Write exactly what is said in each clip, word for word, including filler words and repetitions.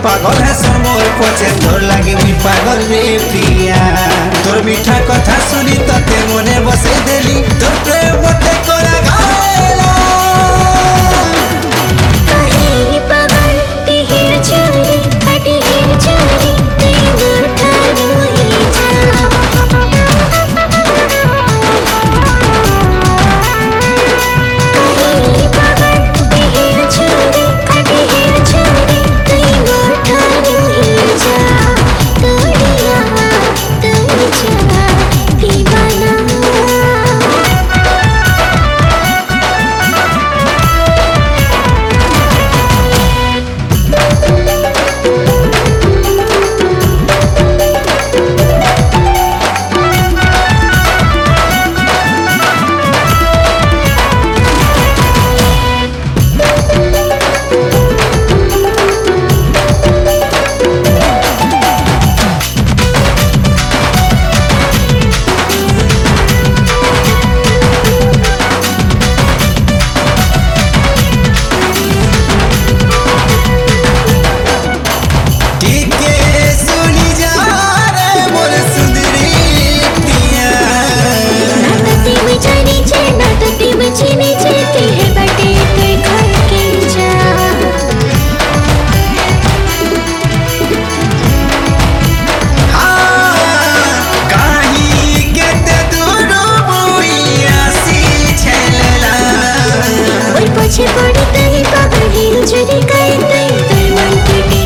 पागल है सर मोर पछे तोर लागे मुई पागल रे प्रिया तोर मीठा कथा सुनी तते मने बसे देली तोर प्रेम मते कोला गायला कहीं पागल तिहिर चोरी काटी हिर चोरी तेरी गोठा रोही जा कहीं पागल तिहिर चोरी काटी हिर चोरी तेरी गोठा रोही जा तोड़िया तोड़ जा दीवाना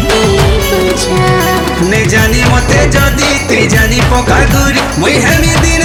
ने जानी मते जदी ते जानी पका गुरी मुई हेमी दिन